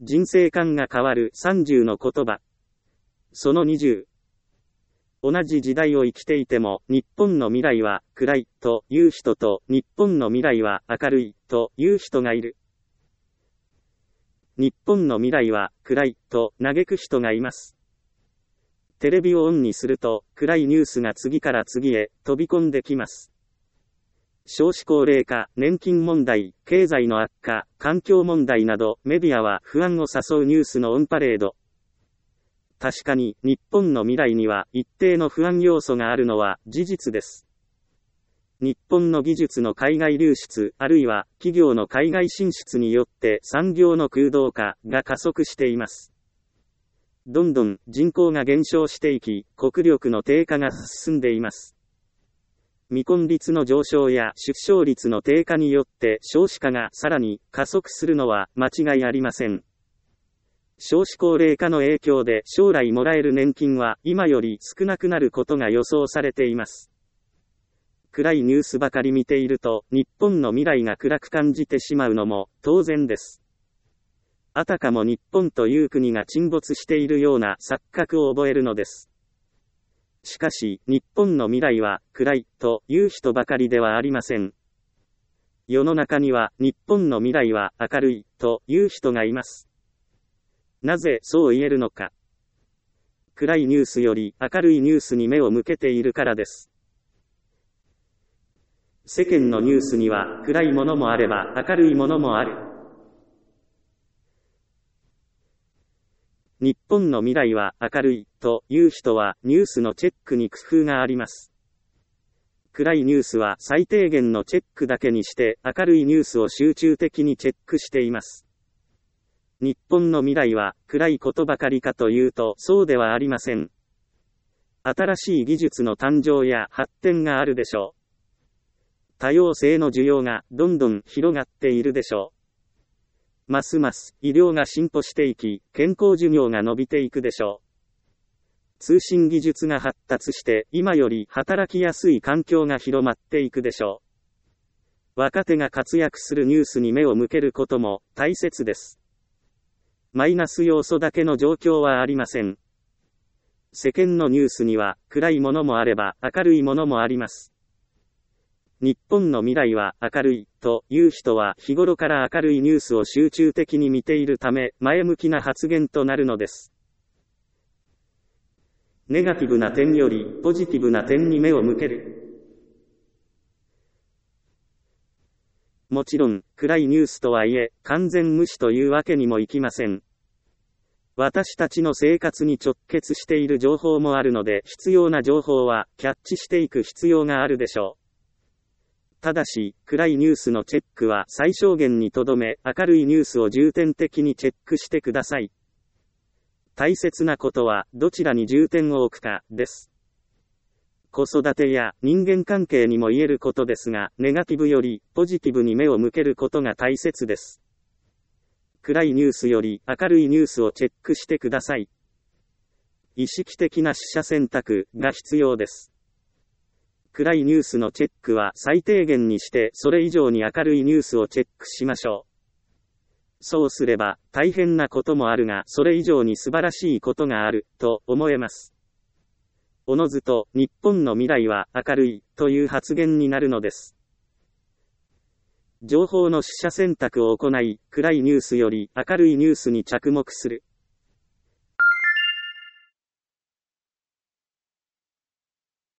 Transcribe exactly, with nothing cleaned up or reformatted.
人生観が変わるさんじゅうの言葉。そのにじゅう。同じ時代を生きていても、日本の未来は暗いという人と、日本の未来は明るいという人がいる。日本の未来は暗いと嘆く人がいます。テレビをオンにすると、暗いニュースが次から次へ飛び込んできます。少子高齢化、年金問題、経済の悪化、環境問題など、メディアは不安を誘うニュースのオンパレード。確かに、日本の未来には一定の不安要素があるのは事実です。日本の技術の海外流出、あるいは企業の海外進出によって産業の空洞化が加速しています。どんどん人口が減少していき、国力の低下が進んでいます。未婚率の上昇や出生率の低下によって少子化がさらに加速するのは間違いありません。少子高齢化の影響で将来もらえる年金は今より少なくなることが予想されています。暗いニュースばかり見ていると日本の未来が暗く感じてしまうのも当然です。あたかも日本という国が沈没しているような錯覚を覚えるのです。しかし、日本の未来は暗いという人ばかりではありません。世の中には日本の未来は明るいという人がいます。なぜそう言えるのか。暗いニュースより明るいニュースに目を向けているからです。世間のニュースには暗いものもあれば明るいものもある。日本の未来は明るいという人はニュースのチェックに工夫があります。暗いニュースは最低限のチェックだけにして明るいニュースを集中的にチェックしています。日本の未来は暗いことばかりかというとそうではありません。新しい技術の誕生や発展があるでしょう。多様性の需要がどんどん広がっているでしょう。ますます医療が進歩していき、健康寿命が伸びていくでしょう。通信技術が発達して今より働きやすい環境が広まっていくでしょう。若手が活躍するニュースに目を向けることも大切です。マイナス要素だけの状況はありません。世間のニュースには暗いものもあれば明るいものもあります。日本の未来は明るいという人は日頃から明るいニュースを集中的に見ているため前向きな発言となるのです。ネガティブな点よりポジティブな点に目を向ける。もちろん、暗いニュースとはいえ、完全無視というわけにもいきません。私たちの生活に直結している情報もあるので、必要な情報はキャッチしていく必要があるでしょう。ただし、暗いニュースのチェックは最小限にとどめ、明るいニュースを重点的にチェックしてください。大切なことは、どちらに重点を置くか、です。子育てや人間関係にも言えることですが、ネガティブよりポジティブに目を向けることが大切です。暗いニュースより明るいニュースをチェックしてください。意識的な取捨選択が必要です。暗いニュースのチェックは最低限にして、それ以上に明るいニュースをチェックしましょう。そうすれば、大変なこともあるが、それ以上に素晴らしいことがある、と思えます。おのずと、日本の未来は明るい、という発言になるのです。情報の取捨選択を行い、暗いニュースより明るいニュースに着目する。